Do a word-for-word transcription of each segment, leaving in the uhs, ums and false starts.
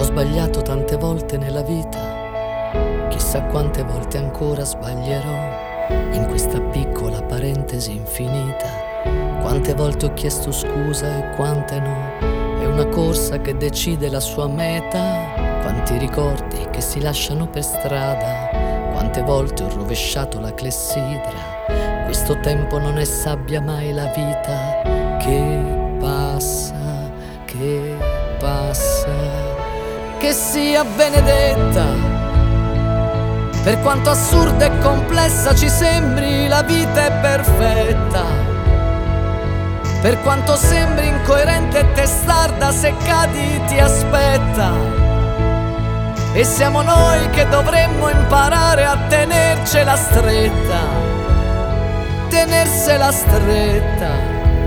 Ho sbagliato tante volte nella vita, chissà quante volte ancora sbaglierò in questa piccola parentesi infinita. Quante volte ho chiesto scusa e quante no, è una corsa che decide la sua meta. Quanti ricordi che si lasciano per strada, quante volte ho rovesciato la clessidra. Questo tempo non è sabbia mai la vita che passa, che passa. Che sia benedetta, per quanto assurda e complessa ci sembri, la vita è perfetta. Per quanto sembri incoerente e testarda, se cadi ti aspetta. E siamo noi che dovremmo imparare a tenercela stretta, tenersela stretta.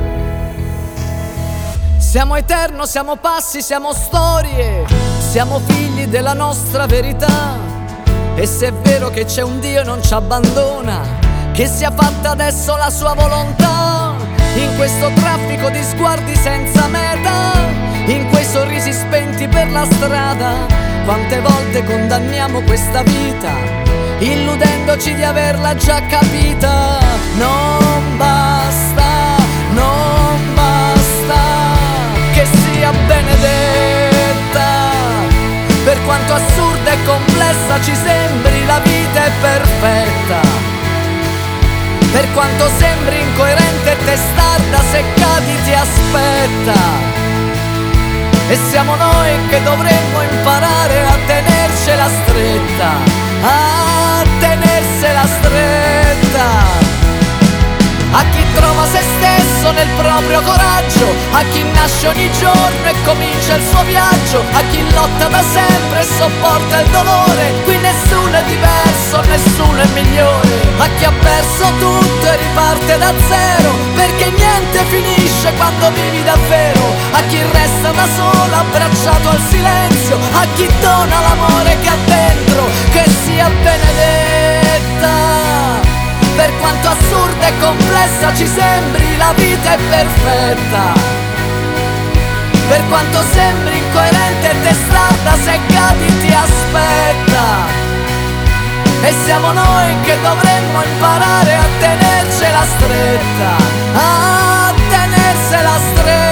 Siamo eterno, siamo passi, siamo storie, siamo figli della nostra verità. E se è vero che c'è un Dio e non ci abbandona, che sia fatta adesso la sua volontà. In questo traffico di sguardi senza meta, in quei sorrisi spenti per la strada, quante volte condanniamo questa vita, illudendoci di averla già capita. Non basta, non basta che sia benedetta. Per quanto assurda e complessa ci sembri, la vita è perfetta. Per quanto sembri incoerente e testarda, se cadi ti aspetta. E siamo noi che dovremmo imparare a tenercela stretta, a tenersela stretta. A chi trova se stesso nel proprio coraggio, a chi nasce ogni giorno e comincia il suo viaggio, a chi lotta da sempre e sopporta il dolore. Qui nessuno è diverso, nessuno è migliore. A chi ha perso tutto e riparte da zero, perché niente finisce quando vivi davvero. A chi resta da solo abbracciato al silenzio, a chi dona l'amore che ha dentro, che sia benedetta. Per quanto assurda e complessa ci sembri, la vita è perfetta. Per quanto sembri incoerente e testarda, se cadi ti aspetta. E siamo noi che dovremmo imparare a tenercela stretta, a tenersela stretta.